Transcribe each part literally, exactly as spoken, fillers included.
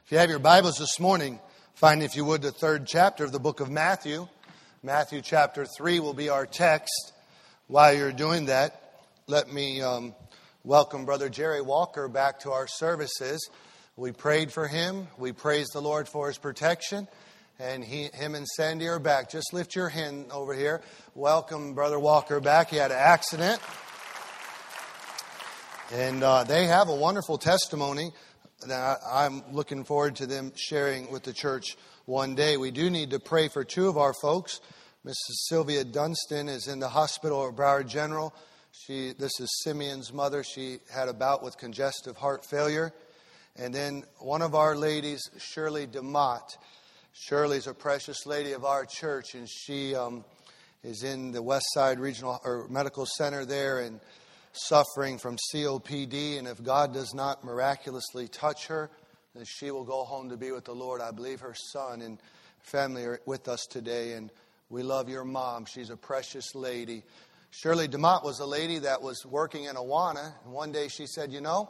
If you have your Bibles this morning, find, if you would, the third chapter of the book of Matthew. Matthew chapter three will be our text. While you're doing that, let me um, welcome Brother Jerry Walker back to our services. We prayed for him. We praised the Lord for his protection. And he, him and Sandy are back. Just lift your hand over here. Welcome Brother Walker back. He had an accident. And uh, they have a wonderful testimony that I'm looking forward to them sharing with the church one day. We do need to pray for two of our folks. Missus Sylvia Dunstan is in the hospital at Broward General. She, this is Simeon's mother. She had a bout with congestive heart failure. And then one of our ladies, Shirley DeMott. Shirley's a precious lady of our church, and she um, is in the West Side Regional or Medical Center there and suffering from C O P D, and if God does not miraculously touch her, then she will go home to be with the Lord. I believe her son and family are with us today, and we love your mom. She's a precious lady. Shirley DeMott was a lady that was working in Awana, and one day she said, you know,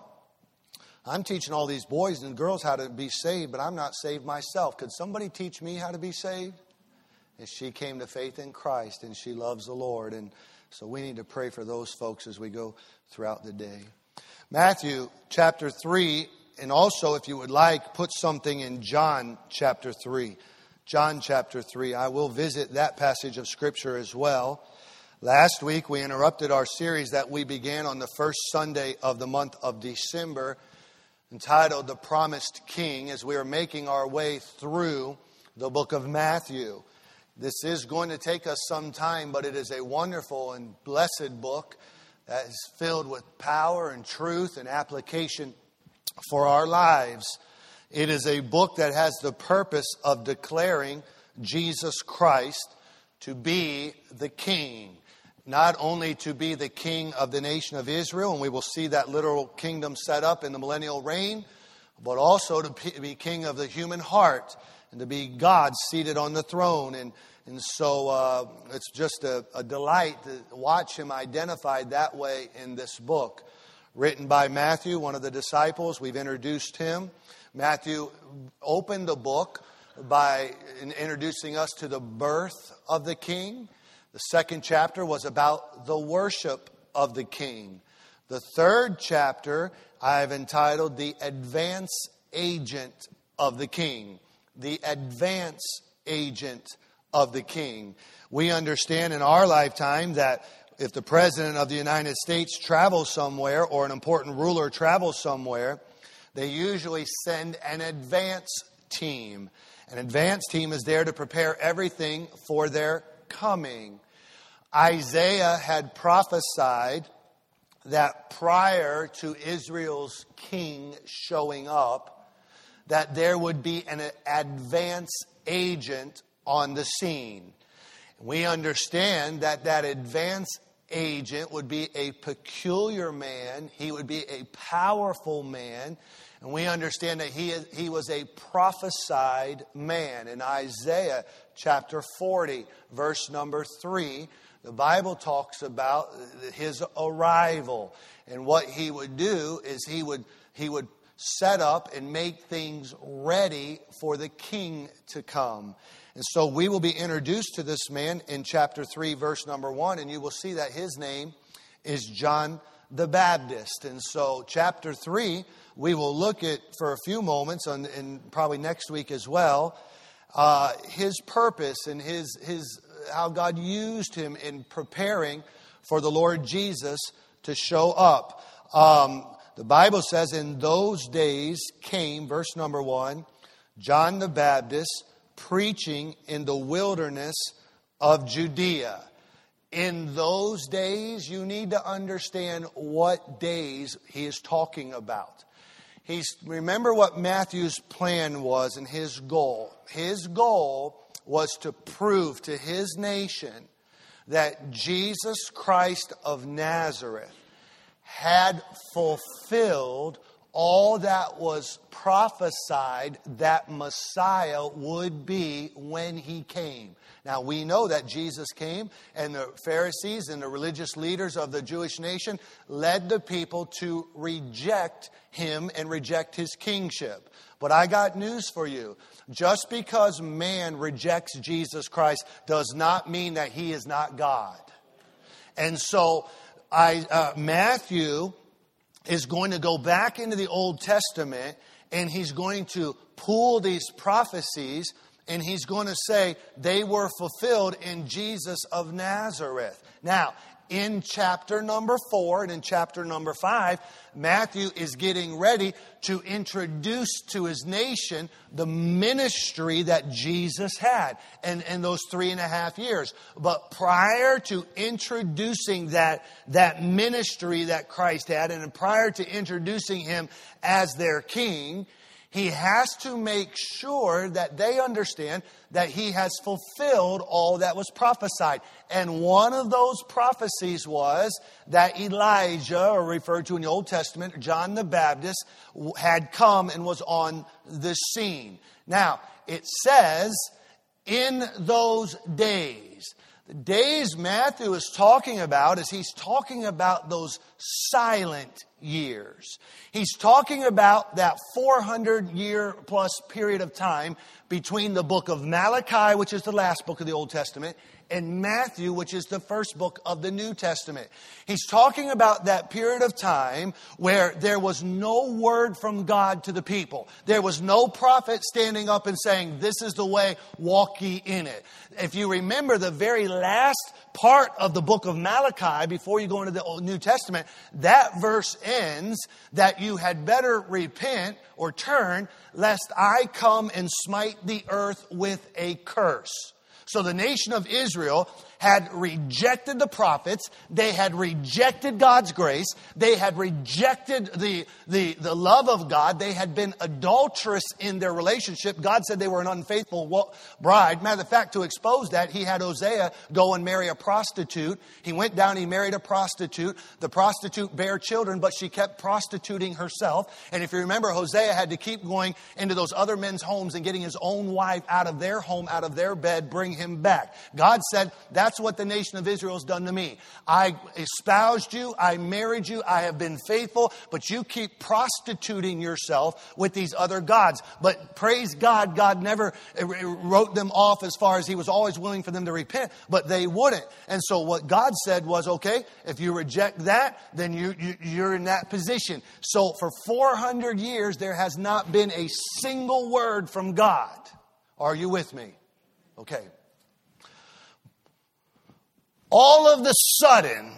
I'm teaching all these boys and girls how to be saved, but I'm not saved myself. Could somebody teach me how to be saved? And she came to faith in Christ, and she loves the Lord, and so we need to pray for those folks as we go throughout the day. Matthew chapter three, and also if you would like, put something in John chapter three. John chapter three. I will visit that passage of Scripture as well. Last week we interrupted our series that we began on the first Sunday of the month of December, entitled The Promised King, as we are making our way through the book of Matthew. This is going to take us some time, but it is a wonderful and blessed book that is filled with power and truth and application for our lives. It is a book that has the purpose of declaring Jesus Christ to be the King. Not only to be the King of the nation of Israel, and we will see that literal kingdom set up in the millennial reign, but also to be King of the human heart, and to be God seated on the throne. And, and so uh, it's just a, a delight to watch him identified that way in this book. Written by Matthew, one of the disciples. We've introduced him. Matthew opened the book by introducing us to the birth of the King. The second chapter was about the worship of the King. The third chapter I've entitled The Advance Agent of the King. The advance agent of the King. We understand in our lifetime that if the President of the United States travels somewhere, or an important ruler travels somewhere, they usually send an advance team. An advance team is there to prepare everything for their coming. Isaiah had prophesied that prior to Israel's king showing up, that there would be an advance agent on the scene. We understand that that advance agent would be a peculiar man. He would be a powerful man. And we understand that he, he was a prophesied man. In Isaiah chapter forty, verse number three, the Bible talks about his arrival. And what he would do is he would he would set up and make things ready for the king to come. And so we will be introduced to this man in chapter three, verse number one, and you will see that his name is John the Baptist. And so chapter three, we will look at for a few moments, and, and probably next week as well, uh, his purpose and his his how God used him in preparing for the Lord Jesus to show up. Um, the Bible says, in those days came, verse number one, John the Baptist preaching in the wilderness of Judea. In those days, you need to understand what days he is talking about. He's, remember what Matthew's plan was and his goal. His goal was to prove to his nation that Jesus Christ of Nazareth had fulfilled all that was prophesied that Messiah would be when he came. Now, we know that Jesus came, and the Pharisees and the religious leaders of the Jewish nation led the people to reject him and reject his kingship. But I got news for you. Just because man rejects Jesus Christ does not mean that he is not God. And so I, uh, Matthew is going to go back into the Old Testament, and he's going to pull these prophecies, and he's going to say they were fulfilled in Jesus of Nazareth. Now, in chapter number four and in chapter number five, Matthew is getting ready to introduce to his nation the ministry that Jesus had in, in those three and a half years. But prior to introducing that, that ministry that Christ had, and prior to introducing him as their king, he has to make sure that they understand that he has fulfilled all that was prophesied. And one of those prophecies was that Elijah, or referred to in the Old Testament, John the Baptist, had come and was on the scene. Now, it says, in those days. The days Matthew is talking about is he's talking about those silent years. He's talking about that four hundred year plus period of time between the book of Malachi, which is the last book of the Old Testament, and Matthew, which is the first book of the New Testament. He's talking about that period of time where there was no word from God to the people. There was no prophet standing up and saying, this is the way, walk ye in it. If you remember the very last part of the book of Malachi, before you go into the New Testament, that verse ends that you had better repent or turn, lest I come and smite the earth with a curse. So the nation of Israel had rejected the prophets. They had rejected God's grace. They had rejected the, the, the love of God. They had been adulterous in their relationship. God said they were an unfaithful bride. Matter of fact, to expose that, he had Hosea go and marry a prostitute. He went down, he married a prostitute. The prostitute bare children, but she kept prostituting herself. And if you remember, Hosea had to keep going into those other men's homes and getting his own wife out of their home, out of their bed, bring him back. God said, that's what the nation of Israel has done to me. I espoused you. I married you. I have been faithful, but you keep prostituting yourself with these other gods. But praise God, God never wrote them off as far as he was always willing for them to repent, but they wouldn't. And so what God said was, okay, if you reject that, then you, you, you're in that position. So for four hundred years, there has not been a single word from God. Are you with me? Okay. All of the sudden,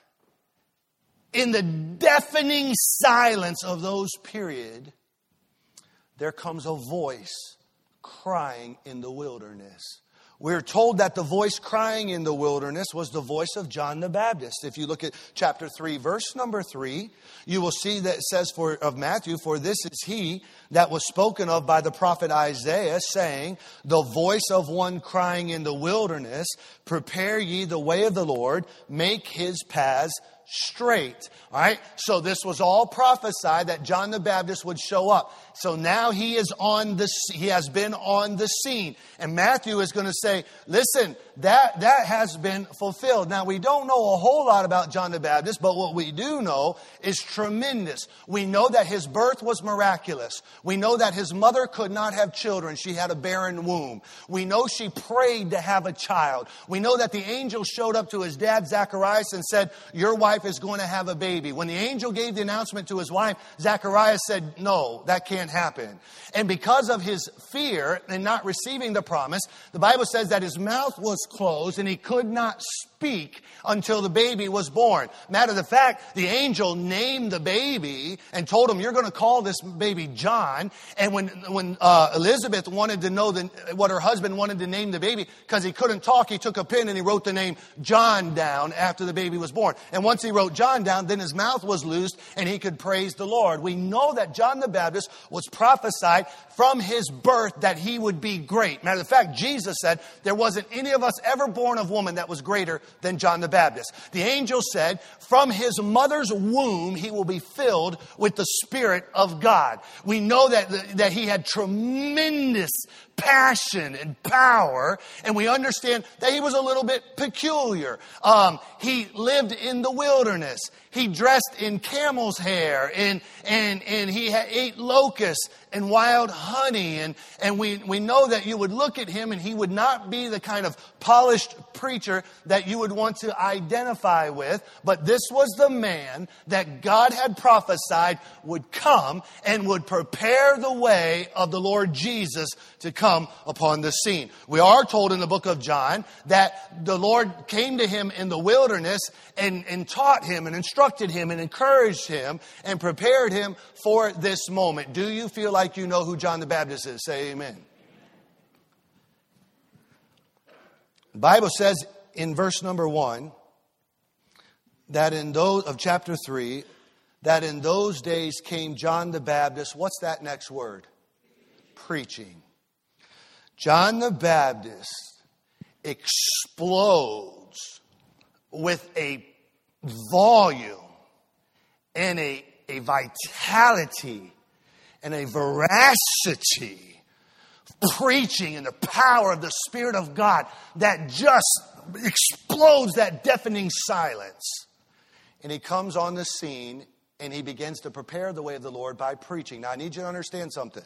in the deafening silence of those period, there comes a voice crying in the wilderness. We're told that the voice crying in the wilderness was the voice of John the Baptist. If you look at chapter three, verse number three, you will see that it says for of Matthew, for this is he that was spoken of by the prophet Isaiah, saying, the voice of one crying in the wilderness, prepare ye the way of the Lord, make his paths straight. All right. So this was all prophesied that John the Baptist would show up. So now he is on the, he has been on the scene. And Matthew is going to say, listen, that, that has been fulfilled. Now we don't know a whole lot about John the Baptist, but what we do know is tremendous. We know that his birth was miraculous. We know that his mother could not have children. She had a barren womb. We know she prayed to have a child. We know that the angel showed up to his dad, Zacharias, and said, your wife is going to have a baby. When the angel gave the announcement to his wife, Zacharias said, no, that can't happen. And because of his fear and not receiving the promise, the Bible says that his mouth was closed and he could not speak until the baby was born. Matter of fact, the angel named the baby and told him, you're going to call this baby John. And when when uh, Elizabeth wanted to know the, what her husband wanted to name the baby, because he couldn't talk, he took a pen and he wrote the name John down after the baby was born. And once once he wrote John down, then his mouth was loosed and he could praise the Lord. We know that John the Baptist was prophesied from his birth that he would be great. Matter of fact, Jesus said there wasn't any of us ever born of woman that was greater than John the Baptist. The angel said from his mother's womb he will be filled with the Spirit of God. We know that, that he had tremendous passion and power, and we understand that he was a little bit peculiar. Um, he lived in the wilderness. He dressed in camel's hair, and and and he had, ate locusts and wild honey. And, and we, we know that you would look at him and he would not be the kind of polished preacher that you would want to identify with. But this was the man that God had prophesied would come and would prepare the way of the Lord Jesus to come upon the scene. We are told in the book of John that the Lord came to him in the wilderness and, and taught him and instructed him and encouraged him and prepared him for this moment. Do you feel like you know who John the Baptist is? Say amen. The Bible says in verse number one that in those of chapter three, that in those days came John the Baptist. What's that next word? Preaching. John the Baptist explodes with a volume and a, a vitality and a veracity of preaching and the power of the Spirit of God that just explodes that deafening silence. And he comes on the scene and he begins to prepare the way of the Lord by preaching. Now I need you to understand something.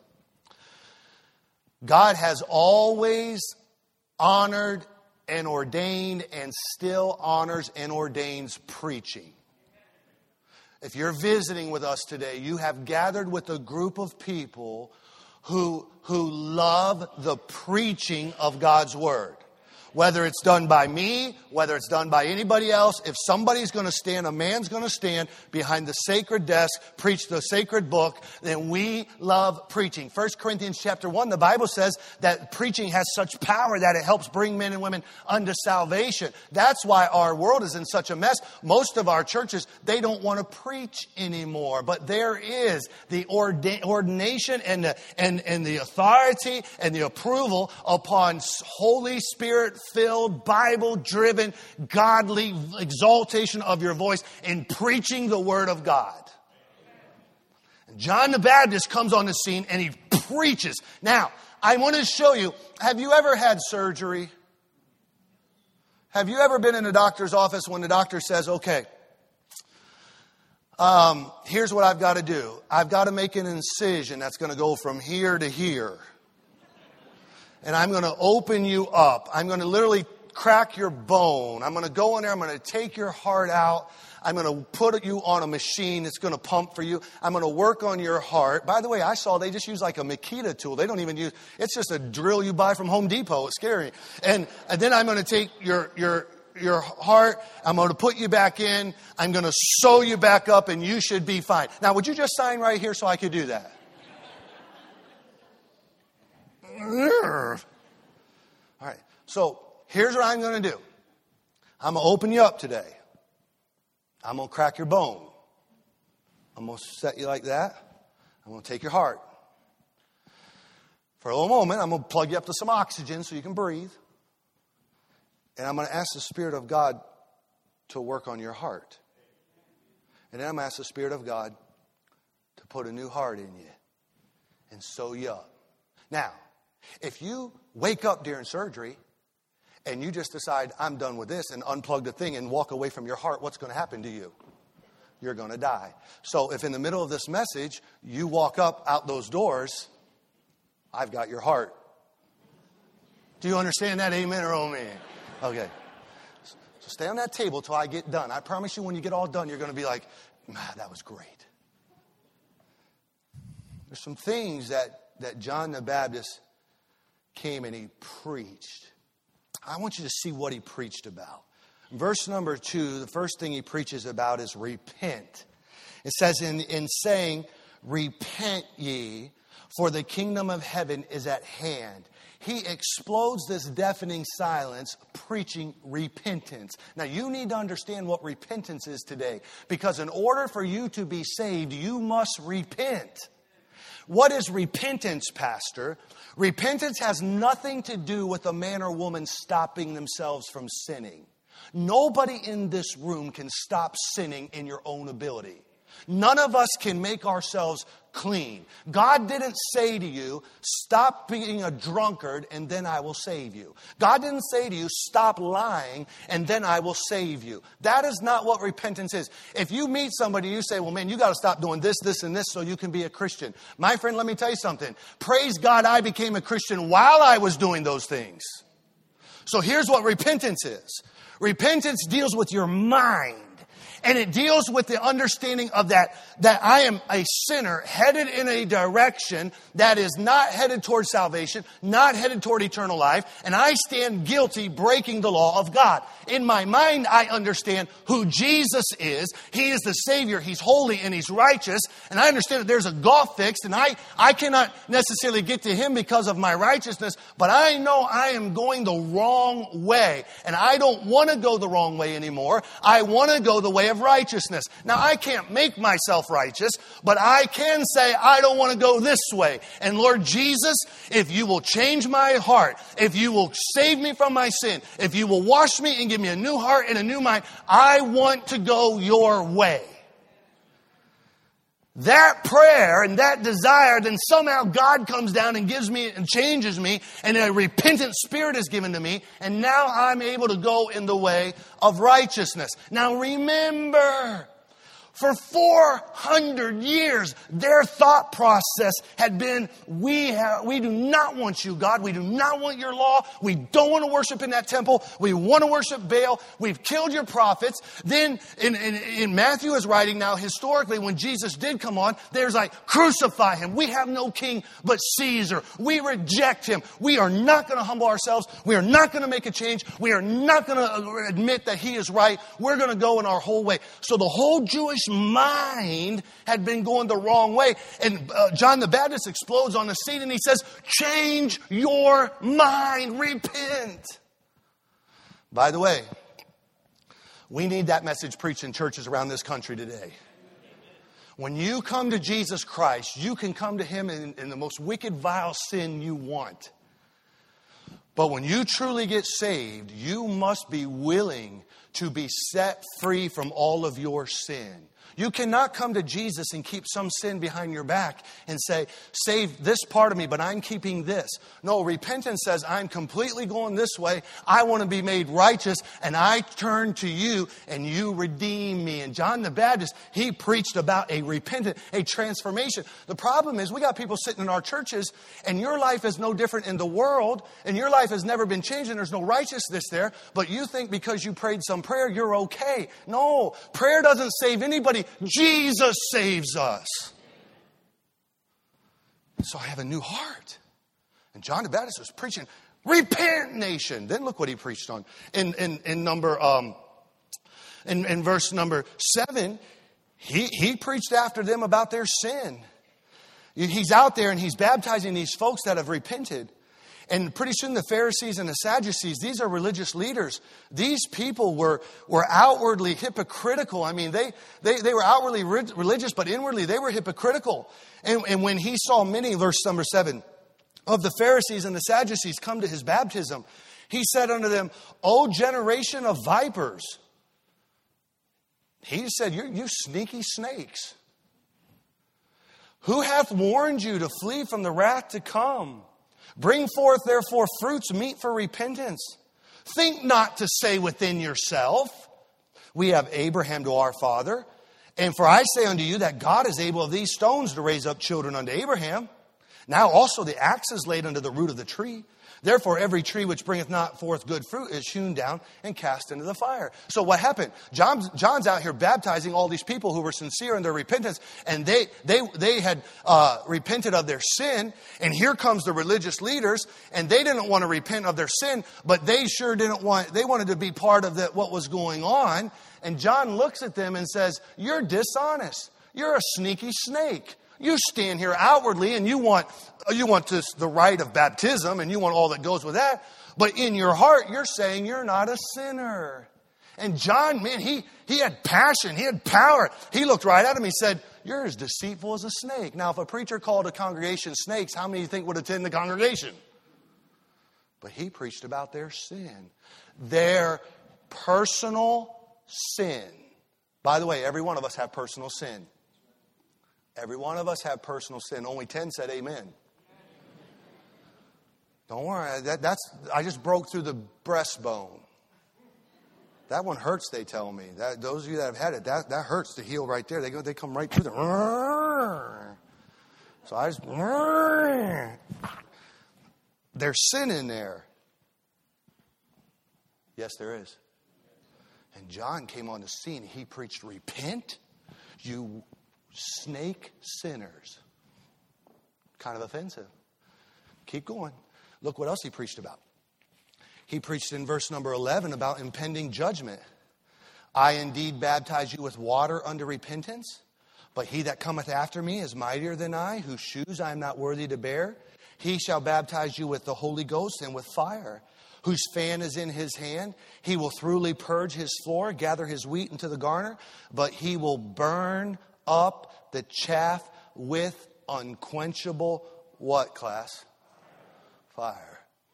God has always honored and ordained and still honors and ordains preaching. If you're visiting with us today, you have gathered with a group of people who, who love the preaching of God's Word. Whether it's done by me, whether it's done by anybody else, if somebody's going to stand, a man's going to stand behind the sacred desk, preach the sacred book, then we love preaching. First Corinthians chapter one, the Bible says that preaching has such power that it helps bring men and women unto salvation. That's why our world is in such a mess. Most of our churches, they don't want to preach anymore. But there is the orda- ordination and the, and, and the authority and the approval upon Holy Spirit filled, Bible-driven, godly exaltation of your voice in preaching the Word of God. And John the Baptist comes on the scene and he preaches. Now, I want to show you, have you ever had surgery? Have you ever been in a doctor's office when the doctor says, okay, um, here's what I've got to do. I've got to make an incision that's going to go from here to here. And I'm going to open you up. I'm going to literally crack your bone. I'm going to go in there. I'm going to take your heart out. I'm going to put you on a machine that's going to pump for you. I'm going to work on your heart. By the way, I saw they just use like a Makita tool. They don't even use, it's just a drill you buy from Home Depot. It's scary. And, and then I'm going to take your, your, your heart. I'm going to put you back in. I'm going to sew you back up and you should be fine. Now, would you just sign right here so I could do that? All right, so here's what I'm going to do. I'm going to open you up today. I'm going to crack your bone. I'm going to set you like that. I'm going to take your heart. For a little moment, I'm going to plug you up to some oxygen so you can breathe. And I'm going to ask the Spirit of God to work on your heart. And then I'm going to ask the Spirit of God to put a new heart in you and sew you up. Now, if you wake up during surgery and you just decide, I'm done with this, and unplug the thing and walk away from your heart, what's going to happen to you? You're going to die. So if in the middle of this message, you walk up out those doors, I've got your heart. Do you understand that? Amen or oh man? Okay. So stay on that table till I get done. I promise you when you get all done, you're going to be like, man, that was great. There's some things that, that John the Baptist came and he preached. I want you to see what he preached about. Verse number two, the first thing he preaches about is repent. It says in, in saying, repent ye, for the kingdom of heaven is at hand. he explodes this deafening silence preaching repentance. Now, you need to understand what repentance is today, because in order for you to be saved, you must repent. What is repentance, Pastor? Repentance has nothing to do with a man or woman stopping themselves from sinning. Nobody in this room can stop sinning in your own ability. None of us can make ourselves clean. God didn't say to you, stop being a drunkard and then I will save you. God didn't say to you, stop lying and then I will save you. That is not what repentance is. If you meet somebody, you say, well, man, you got to stop doing this, this, and this so you can be a Christian. My friend, let me tell you something. Praise God, I became a Christian while I was doing those things. So here's what repentance is. Repentance deals with your mind. And it deals with the understanding of that, that I am a sinner headed in a direction that is not headed toward salvation, not headed toward eternal life, and I stand guilty breaking the law of God. In my mind, I understand who Jesus is. He is the Savior. He's holy and He's righteous. And I understand that there's a gulf fixed, and I, I cannot necessarily get to Him because of my righteousness, but I know I am going the wrong way. And I don't want to go the wrong way anymore. I want to go the way of righteousness. Now, I can't make myself righteous, but I can say, I don't want to go this way. And Lord Jesus, if you will change my heart, if you will save me from my sin, if you will wash me and give me a new heart and a new mind, I want to go your way. That prayer and that desire, then somehow God comes down and gives me and changes me, and a repentant spirit is given to me, and now I'm able to go in the way of righteousness. Now remember, for four hundred years, their thought process had been, we have, we do not want you, God. We do not want your law. We don't want to worship in that temple. We want to worship Baal. We've killed your prophets. Then in, in, in Matthew is writing now, historically, when Jesus did come on, there's like, crucify him. We have no king but Caesar. We reject him. We are not going to humble ourselves. We are not going to make a change. We are not going to admit that he is right. We're going to go in our whole way. So the whole Jewish mind had been going the wrong way. And uh, John the Baptist explodes on the scene and he says, change your mind, repent. By the way, we need that message preached in churches around this country today. When you come to Jesus Christ, you can come to Him in, in the most wicked, vile sin you want. But when you truly get saved, you must be willing to be set free from all of your sin. You cannot come to Jesus and keep some sin behind your back and say, save this part of me, but I'm keeping this. No, repentance says, I'm completely going this way. I want to be made righteous, and I turn to you, and you redeem me. And John the Baptist, he preached about a repentant, a transformation. The problem is we got people sitting in our churches, and your life is no different in the world, and your life has never been changed, and there's no righteousness there, but you think because you prayed some prayer, you're okay. No, prayer doesn't save anybody. Jesus saves us. So I have a new heart. And John the Baptist was preaching, repent, nation. Then look what he preached on. In in, in number um in, in verse number seven, he, he preached after them about their sin. He's out there and he's baptizing these folks that have repented. And pretty soon the Pharisees and the Sadducees, these are religious leaders. These people were, were outwardly hypocritical. I mean, they, they, they were outwardly re- religious, but inwardly they were hypocritical. And, and when he saw many, verse number seven, of the Pharisees and the Sadducees come to his baptism, he said unto them, O generation of vipers. He said, you you sneaky snakes. Who hath warned you to flee from the wrath to come? Bring forth, therefore, fruits meet for repentance. Think not to say within yourself, we have Abraham to our father. And for I say unto you that God is able of these stones to raise up children unto Abraham. Now also the axe is laid unto the root of the tree. Therefore every tree which bringeth not forth good fruit is hewn down and cast into the fire. So what happened? John's, John's out here baptizing all these people who were sincere in their repentance. And they they they had uh, repented of their sin. And here comes the religious leaders. And they didn't want to repent of their sin. But they sure didn't want, they wanted to be part of the, what was going on. And John looks at them and says, you're dishonest. You're a sneaky snake. You stand here outwardly and you want you want this, the rite of baptism, and you want all that goes with that. But in your heart, you're saying you're not a sinner. And John, man, he, he had passion. He had power. He looked right at him. He said, you're as deceitful as a snake. Now, if a preacher called a congregation snakes, how many do you think would attend the congregation? But he preached about their sin. Their personal sin. By the way, every one of us have personal sin. Every one of us have personal sin. Only ten said amen. Don't worry. That, that's I just broke through the breastbone. That one hurts, they tell me. That, those of you that have had it, that, that hurts to heal right there. They go, they come right through there. So I just... There's sin in there. Yes, there is. And John came on the scene. He preached, repent, you snake sinners. Kind of offensive. Keep going. Look what else he preached about. He preached in verse number eleven about impending judgment. I indeed baptize you with water unto repentance, but he that cometh after me is mightier than I, whose shoes I am not worthy to bear. He shall baptize you with the Holy Ghost and with fire, whose fan is in his hand. He will thoroughly purge his floor, gather his wheat into the garner, but he will burn up the chaff with unquenchable what, class? Fire.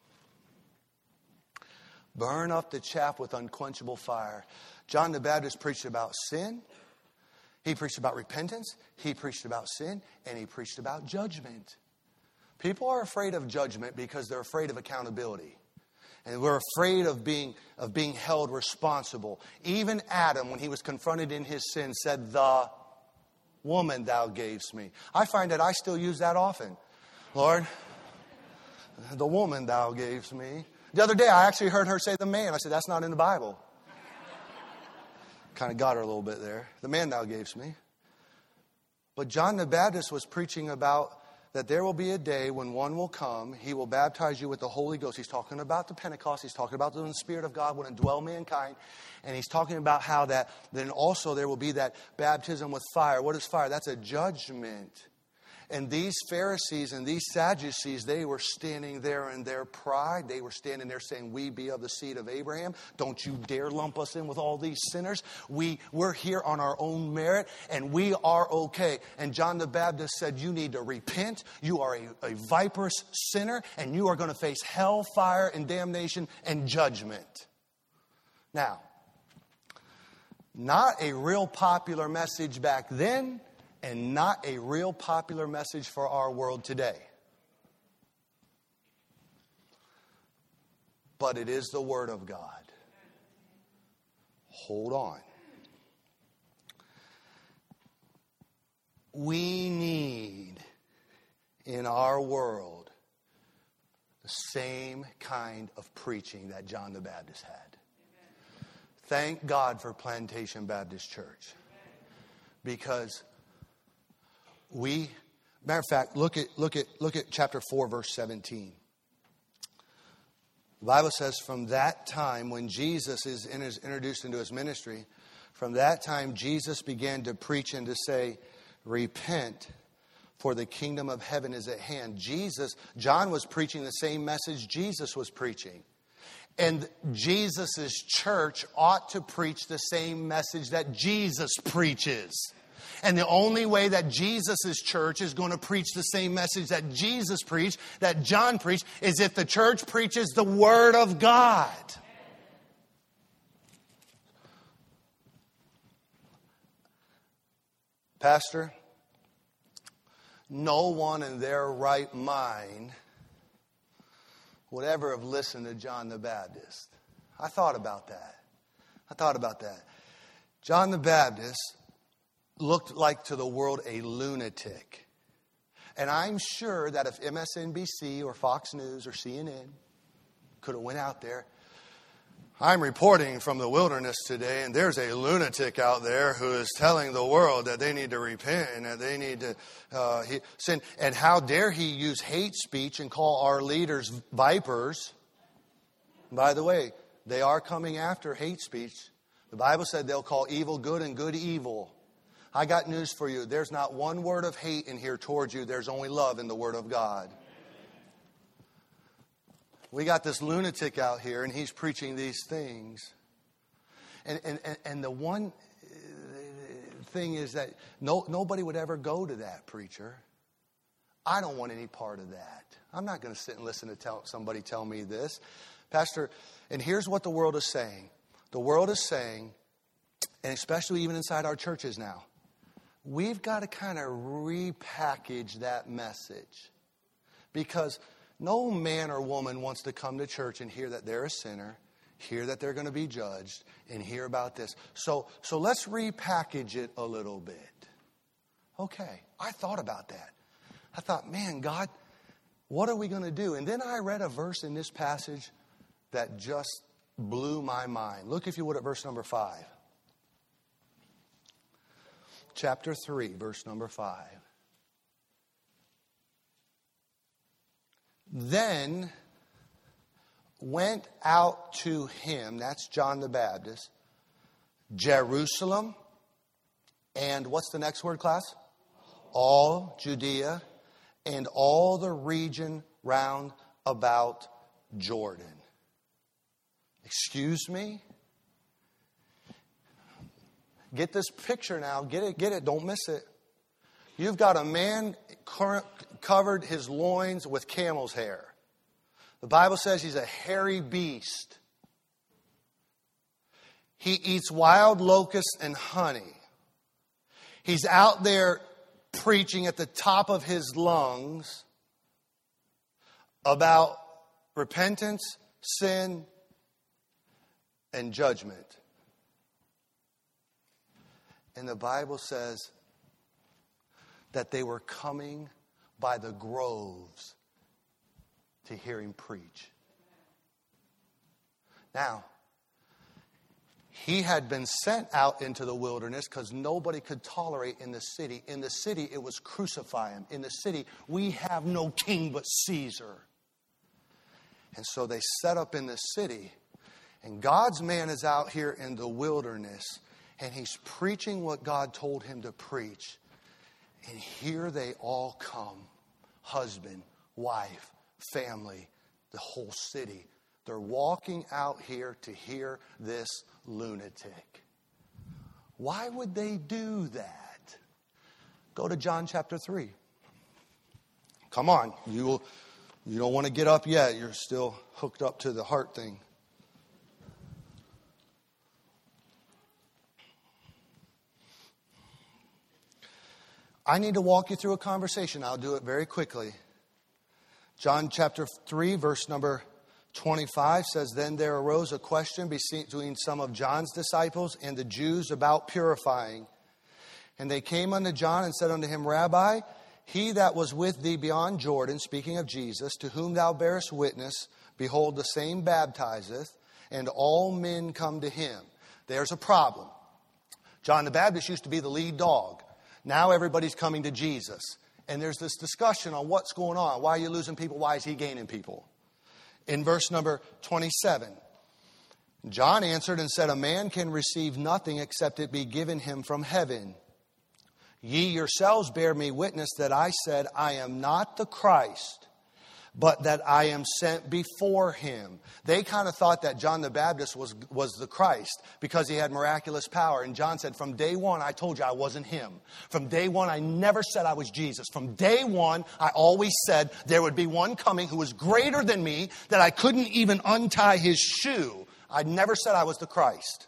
Burn up the chaff with unquenchable fire. John the Baptist preached about sin. He preached about repentance. He preached about sin. And he preached about judgment. People are afraid of judgment because they're afraid of accountability. And we're afraid of being, of being held responsible. Even Adam, when he was confronted in his sin, said, the woman thou gavest me. I find that I still use that often. Lord, the woman thou gavest me. The other day, I actually heard her say the man. I said, that's not in the Bible. Kind of got her a little bit there. The man thou gavest me. But John the Baptist was preaching about that there will be a day when one will come. He will baptize you with the Holy Ghost. He's talking about the Pentecost. He's talking about when the Spirit of God will indwell mankind. And he's talking about how that then also there will be that baptism with fire. What is fire? That's a judgment. And these Pharisees and these Sadducees, they were standing there in their pride. They were standing there saying, we be of the seed of Abraham. Don't you dare lump us in with all these sinners. We, we're here on our own merit and we are okay. And John the Baptist said, you need to repent. You are a, a viperous sinner and you are going to face hell, fire, and damnation and judgment. Now, not a real popular message back then. And not a real popular message for our world today. But it is the Word of God. Hold on. We need in our world the same kind of preaching that John the Baptist had. Thank God for Plantation Baptist Church. Because we, matter of fact, look at look at look at chapter four, verse seventeen. The Bible says, from that time when Jesus is introduced into his ministry, from that time Jesus began to preach and to say, repent, for the kingdom of heaven is at hand. Jesus, John was preaching the same message Jesus was preaching. And Jesus' church ought to preach the same message that Jesus preaches. And the only way that Jesus' church is going to preach the same message that Jesus preached, that John preached, is if the church preaches the Word of God. Pastor, no one in their right mind would ever have listened to John the Baptist. I thought about that. I thought about that. John the Baptist looked like to the world a lunatic. And I'm sure that if M S N B C or Fox News or C N N could have went out there, I'm reporting from the wilderness today, and there's a lunatic out there who is telling the world that they need to repent and that they need to uh, he, sin. And how dare he use hate speech and call our leaders vipers? By the way, they are coming after hate speech. The Bible said they'll call evil good and good evil. I got news for you. There's not one word of hate in here towards you. There's only love in the Word of God. We got this lunatic out here, and he's preaching these things. And and, and the one thing is that no nobody would ever go to that preacher. I don't want any part of that. I'm not going to sit and listen to tell, somebody tell me this. Pastor, and here's what the world is saying. The world is saying, and especially even inside our churches now, we've got to kind of repackage that message. Because no man or woman wants to come to church and hear that they're a sinner, hear that they're going to be judged, and hear about this. So, so let's repackage it a little bit. Okay, I thought about that. I thought, man, God, what are we going to do? And then I read a verse in this passage that just blew my mind. Look, if you would, at verse number five. Chapter three, verse number five. Then went out to him, that's John the Baptist, Jerusalem, and what's the next word, class? All Judea, and all the region round about Jordan. Excuse me? Get this picture now. Get it, get it. Don't miss it. You've got a man covered his loins with camel's hair. The Bible says he's a hairy beast. He eats wild locusts and honey. He's out there preaching at the top of his lungs about repentance, sin, and judgment. And the Bible says that they were coming by the groves to hear him preach. Now, he had been sent out into the wilderness because nobody could tolerate in the city. In the city, it was crucify him. In the city, we have no king but Caesar. And so they set up in the city. And God's man is out here in the wilderness. And he's preaching what God told him to preach. And here they all come. Husband, wife, family, the whole city. They're walking out here to hear this lunatic. Why would they do that? Go to John chapter three. Come on. You, you don't want to get up yet. You're still hooked up to the heart thing. I need to walk you through a conversation. I'll do it very quickly. John chapter three, verse number twenty-five says, Then there arose a question between some of John's disciples and the Jews about purifying. And they came unto John and said unto him, Rabbi, he that was with thee beyond Jordan, speaking of Jesus, to whom thou bearest witness, behold, the same baptizeth, and all men come to him. There's a problem. John the Baptist used to be the lead dog. Now everybody's coming to Jesus. And there's this discussion on what's going on. Why are you losing people? Why is he gaining people? In verse number twenty-seven, John answered and said, A man can receive nothing except it be given him from heaven. Ye yourselves bear me witness that I said, I am not the Christ, but that I am sent before him. They kind of thought that John the Baptist was, was the Christ because he had miraculous power. And John said, from day one, I told you I wasn't him. From day one, I never said I was Jesus. From day one, I always said there would be one coming who was greater than me, that I couldn't even untie his shoe. I never said I was the Christ.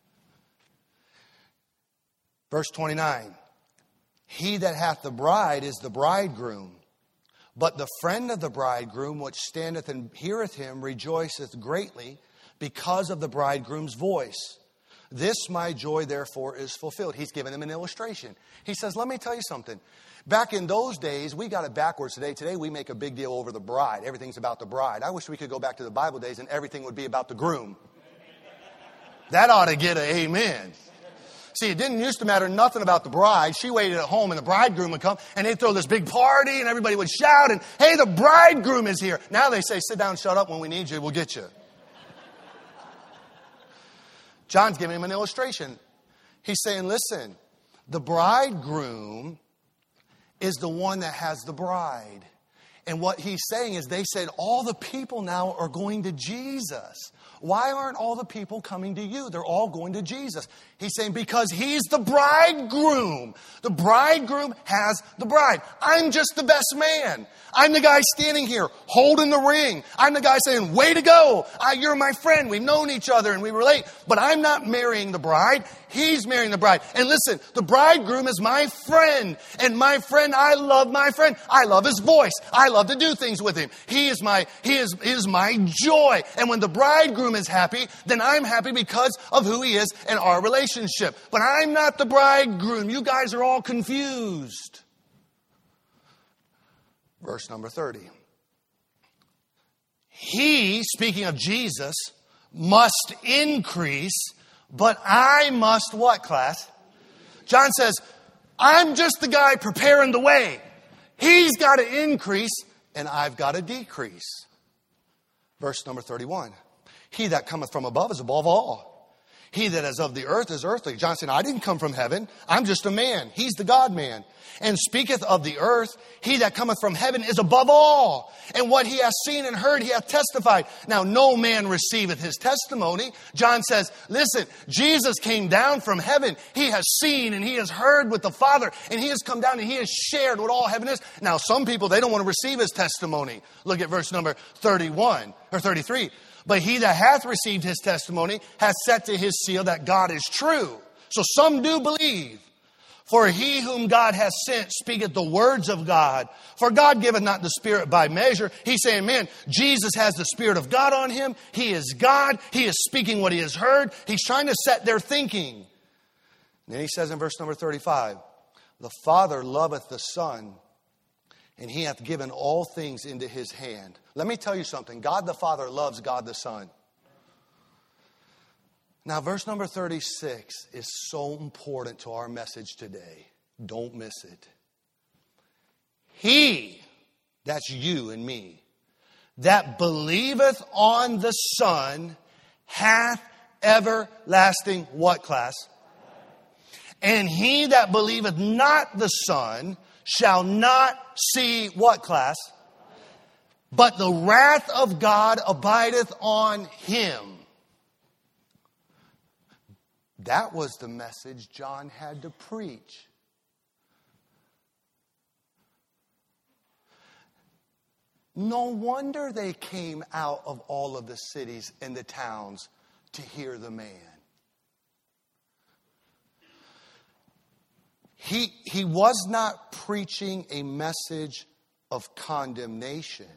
Verse twenty-nine, He that hath the bride is the bridegroom. But the friend of the bridegroom, which standeth and heareth him, rejoiceth greatly because of the bridegroom's voice. This my joy, therefore, is fulfilled. He's giving him an illustration. He says, let me tell you something. Back in those days, we got it backwards today. Today, we make a big deal over the bride. Everything's about the bride. I wish we could go back to the Bible days and everything would be about the groom. That ought to get an amen. See, it didn't used to matter nothing about the bride. She waited at home and the bridegroom would come and they'd throw this big party and everybody would shout and, hey, the bridegroom is here. Now they say, sit down, shut up. When we need you, we'll get you. John's giving him an illustration. He's saying, listen, The bridegroom is the one that has the bride. And what he's saying is they said all the people now are going to Jesus. Why aren't all the people coming to you? They're all going to Jesus. He's saying because he's the bridegroom. The bridegroom has the bride. I'm just the best man. I'm the guy standing here holding the ring. I'm the guy saying, way to go. I, you're my friend. We've known each other and we relate. But I'm not marrying the bride. He's marrying the bride. And listen, the bridegroom is my friend. And my friend, I love my friend. I love his voice. I love to do things with him. He is my, he is, is my joy. And when the bridegroom is happy, then I'm happy because of who he is and our relationship. But I'm not the bridegroom. You guys are all confused. Verse number thirty. He, speaking of Jesus, must increase, but I must what, class? John says, I'm just the guy preparing the way. He's got to increase, and I've got to decrease. Verse number thirty-one. He that cometh from above is above all. He that is of the earth is earthly. John said, I didn't come from heaven. I'm just a man. He's the God-man. And speaketh of the earth, he that cometh from heaven is above all. And what he hath seen and heard, he hath testified. Now, no man receiveth his testimony. John says, listen, Jesus came down from heaven. He has seen and he has heard with the Father. And he has come down and he has shared what all heaven is. Now, some people, they don't want to receive his testimony. Look at verse number thirty-one or thirty-three. But he that hath received his testimony hath set to his seal that God is true. So some do believe. For he whom God hath sent speaketh the words of God. For God giveth not the Spirit by measure. He's saying, man, Jesus has the Spirit of God on him. He is God. He is speaking what he has heard. He's trying to set their thinking. And then he says in verse number thirty-five, the Father loveth the Son, and he hath given all things into his hand. Let me tell you something. God the Father loves God the Son. Now, verse number thirty-six is so important to our message today. Don't miss it. He, that's you and me, that believeth on the Son hath everlasting what, class? And he that believeth not the Son shall not see what, class? But the wrath of God abideth on him. That was the message John had to preach. No wonder they came out of all of the cities and the towns to hear the man. He, he was not preaching a message of condemnation.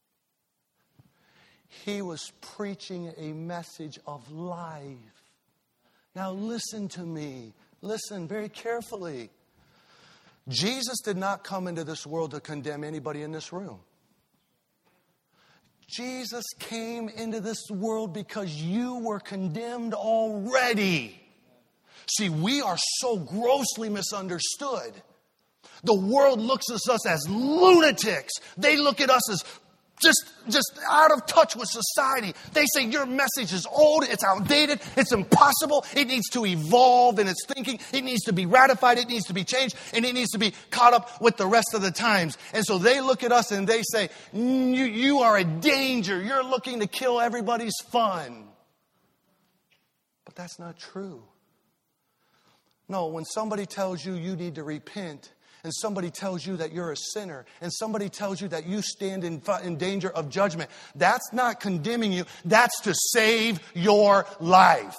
He was preaching a message of life. Now listen to me. Listen very carefully. Jesus did not come into this world to condemn anybody in this room. Jesus came into this world because you were condemned already. See, we are so grossly misunderstood. The world looks at us as lunatics. They look at us as just, just out of touch with society. They say your message is old, it's outdated, it's impossible, it needs to evolve in its thinking, it needs to be ratified, it needs to be changed, and it needs to be caught up with the rest of the times. And so they look at us and they say, you, you are a danger, you're looking to kill everybody's fun. But that's not true. No, when somebody tells you you need to repent, and somebody tells you that you're a sinner, and somebody tells you that you stand in, in danger of judgment, that's not condemning you. That's to save your life.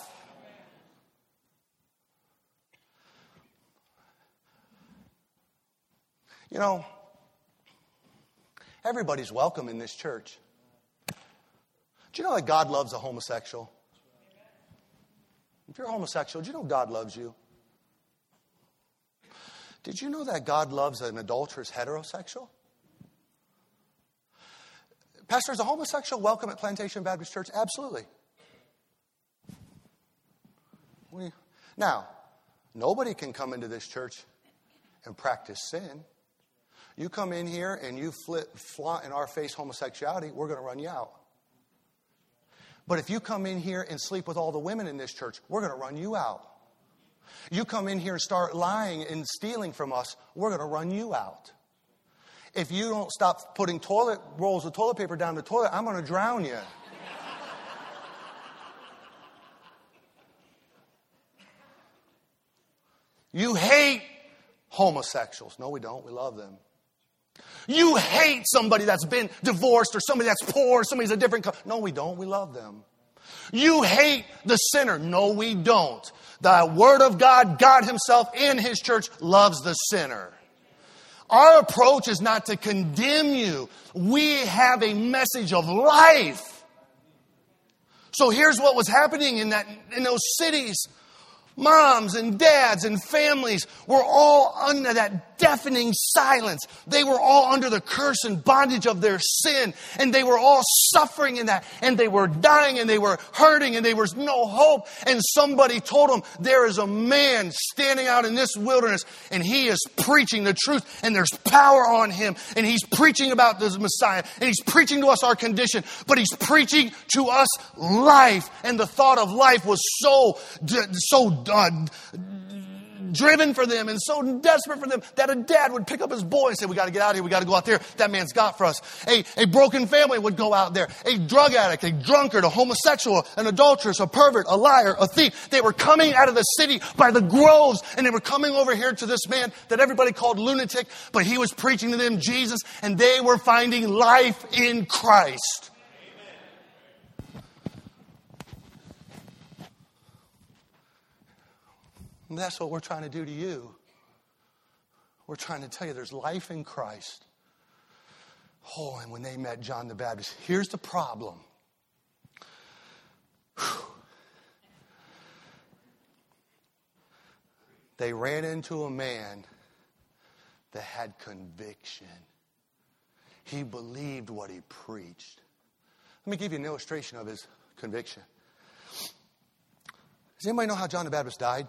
You know, everybody's welcome in this church. Do you know that God loves a homosexual? If you're homosexual, do you know God loves you? Did you know that God loves an adulterous heterosexual? Pastor, is a homosexual welcome at Plantation Baptist Church? Absolutely. Now, nobody can come into this church and practice sin. You come in here and you flip, flaunt in our face homosexuality, we're going to run you out. But if you come in here and sleep with all the women in this church, we're going to run you out. You come in here and start lying and stealing from us, we're going to run you out. If you don't stop putting toilet rolls of toilet paper down the toilet, I'm going to drown you. You hate homosexuals. No, we don't. We love them. You hate somebody that's been divorced or somebody that's poor, somebody's a different color. No, we don't. We love them. You hate the sinner. No, we don't. The Word of God, God Himself in His church loves the sinner. Our approach is not to condemn you. We have a message of life. So here's what was happening in that in those cities. Moms and dads and families were all under that deafening silence. They were all under the curse and bondage of their sin. And they were all suffering in that. And they were dying and they were hurting and there was no hope. And somebody told them, there is a man standing out in this wilderness and he is preaching the truth and there's power on him. And he's preaching about this Messiah. And he's preaching to us our condition. But he's preaching to us life. And the thought of life was so, so Uh, driven for them and so desperate for them that a dad would pick up his boy and say, we got to get out of here. We got to go out there. That man's got for us. A, a broken family would go out there. A drug addict, a drunkard, a homosexual, an adulteress, a pervert, a liar, a thief. They were coming out of the city by the groves and they were coming over here to this man that everybody called lunatic, but he was preaching to them Jesus and they were finding life in Christ. And that's what we're trying to do to you. We're trying to tell you there's life in Christ. Oh, and when they met John the Baptist, here's the problem. Whew. They ran into a man that had conviction. He believed what he preached. Let me give you an illustration of his conviction. Does anybody know how John the Baptist died?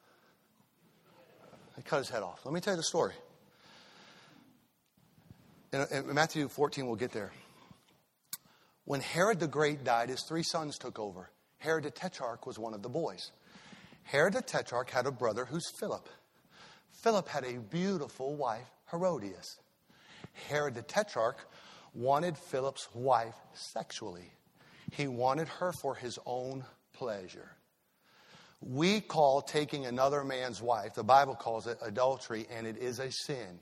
They cut his head off. Let me tell you the story. In, in Matthew fourteen, we'll get there. When Herod the Great died, his three sons took over. Herod the Tetrarch was one of the boys. Herod the Tetrarch had a brother who's Philip. Philip had a beautiful wife, Herodias. Herod the Tetrarch wanted Philip's wife sexually. He wanted her for his own pleasure. We call taking another man's wife, the Bible calls it adultery, and it is a sin.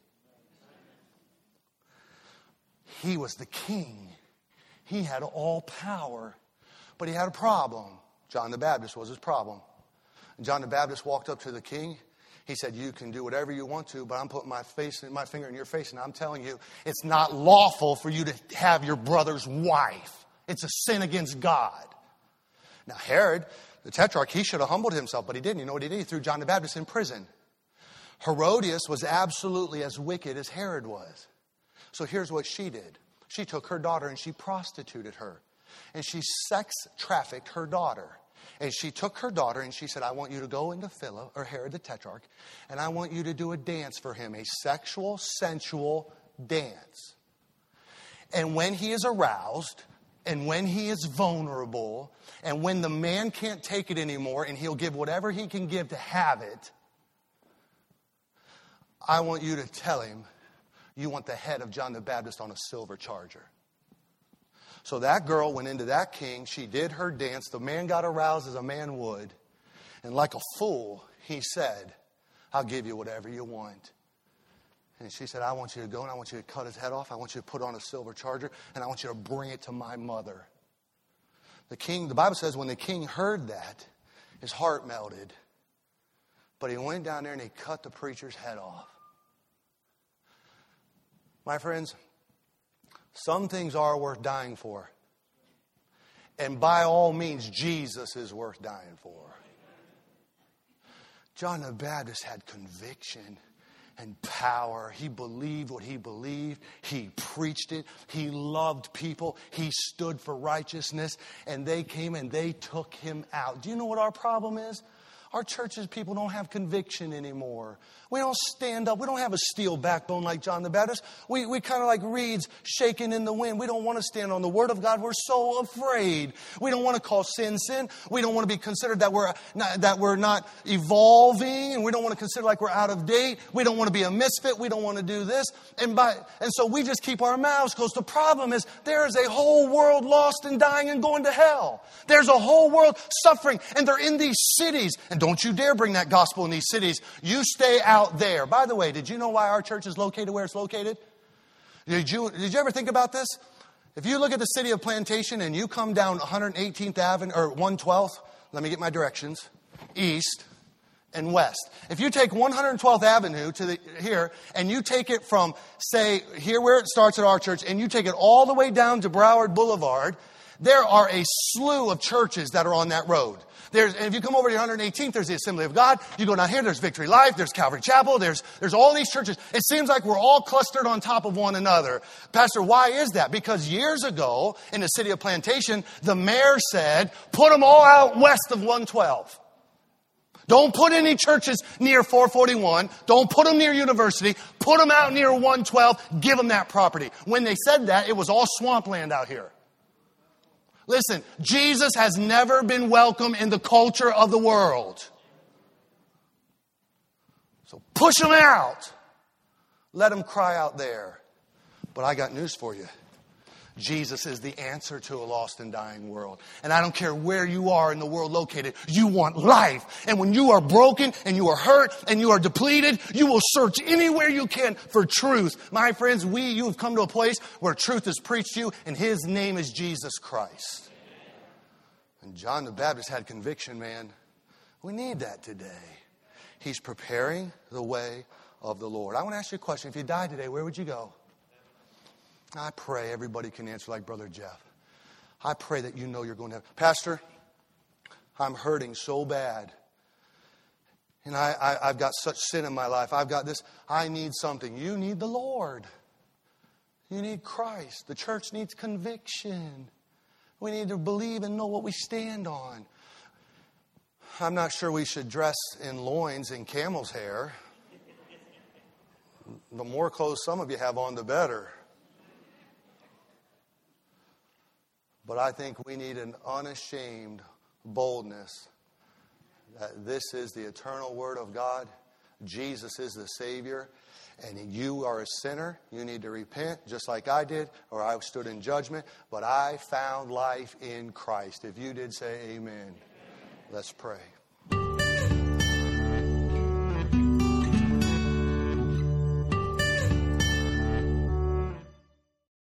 He was the king. He had all power, but he had a problem. John the Baptist was his problem. And John the Baptist walked up to the king. He said, you can do whatever you want to, but I'm putting my face, my finger in your face, and I'm telling you, it's not lawful for you to have your brother's wife. It's a sin against God. Now, Herod the Tetrarch, he should have humbled himself, but he didn't. You know what he did? He threw John the Baptist in prison. Herodias was absolutely as wicked as Herod was. So here's what she did. She took her daughter and she prostituted her. And she sex trafficked her daughter. And she took her daughter and she said, I want you to go into Philip, or Herod the Tetrarch, and I want you to do a dance for him, a sexual, sensual dance. And when he is aroused, and when he is vulnerable, and when the man can't take it anymore, and he'll give whatever he can give to have it, I want you to tell him you want the head of John the Baptist on a silver charger. So that girl went into that king. She did her dance. The man got aroused as a man would. And like a fool, he said, I'll give you whatever you want. And she said, I want you to go and I want you to cut his head off. I want you to put on a silver charger and I want you to bring it to my mother. The king, the Bible says when the king heard that, his heart melted. But he went down there and he cut the preacher's head off. My friends, some things are worth dying for. And by all means, Jesus is worth dying for. John the Baptist had conviction and power. He believed what he believed. He preached it. He loved people. He stood for righteousness. And they came and they took him out. Do you know what our problem is? Our churches, people don't have conviction anymore. We don't stand up. We don't have a steel backbone like John the Baptist. We, we kind of like reeds shaking in the wind. We don't want to stand on the Word of God. We're so afraid. We don't want to call sin sin. We don't want to be considered that we're not, that we're not evolving. And we don't want to consider like we're out of date. We don't want to be a misfit. We don't want to do this. And by and so we just keep our mouths closed. The problem is there is a whole world lost and dying and going to hell. There's a whole world suffering. And they're in these cities. And don't you dare bring that gospel in these cities. You stay out there. By the way, did you know why our church is located where it's located? Did you, did you ever think about this? If you look at the city of Plantation and you come down one hundred eighteenth Avenue or one twelfth, let me get my directions, east and west. If you take one hundred twelfth Avenue to the, here and you take it from, say, here where it starts at our church and you take it all the way down to Broward Boulevard, there are a slew of churches that are on that road. There's, and if you come over to one hundred eighteenth, there's the Assembly of God. You go down here, there's Victory Life, there's Calvary Chapel, there's, there's all these churches. It seems like we're all clustered on top of one another. Pastor, why is that? Because years ago in the city of Plantation, the mayor said, put them all out west of one twelve. Don't put any churches near four forty-one. Don't put them near University. Put them out near one twelve. Give them that property. When they said that, it was all swampland out here. Listen, Jesus has never been welcome in the culture of the world. So push them out. Let them cry out there. But I got news for you. Jesus is the answer to a lost and dying world. And I don't care where you are in the world located. You want life. And when you are broken and you are hurt and you are depleted, you will search anywhere you can for truth. My friends, we, you have come to a place where truth is preached to you and His name is Jesus Christ. And John the Baptist had conviction, man. We need that today. He's preparing the way of the Lord. I want to ask you a question. If you died today, where would you go? I pray everybody can answer like Brother Jeff. I pray that you know you're going to have. Pastor, I'm hurting so bad. And I, I, I've got such sin in my life. I've got this. I need something. You need the Lord. You need Christ. The church needs conviction. We need to believe and know what we stand on. I'm not sure we should dress in loins and camel's hair. The more clothes some of you have on, the better. But I think we need an unashamed boldness that this is the eternal Word of God. Jesus is the Savior. And you are a sinner. You need to repent just like I did, or I stood in judgment. But I found life in Christ. If you did, say amen. Let's pray.